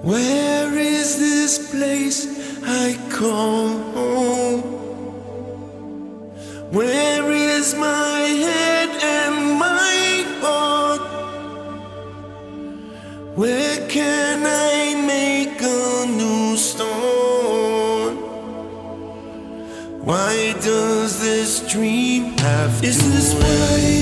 Where is this place I call home? Where is my head and my heart? Where can I make a new start? Why does this dream have to end? Is this why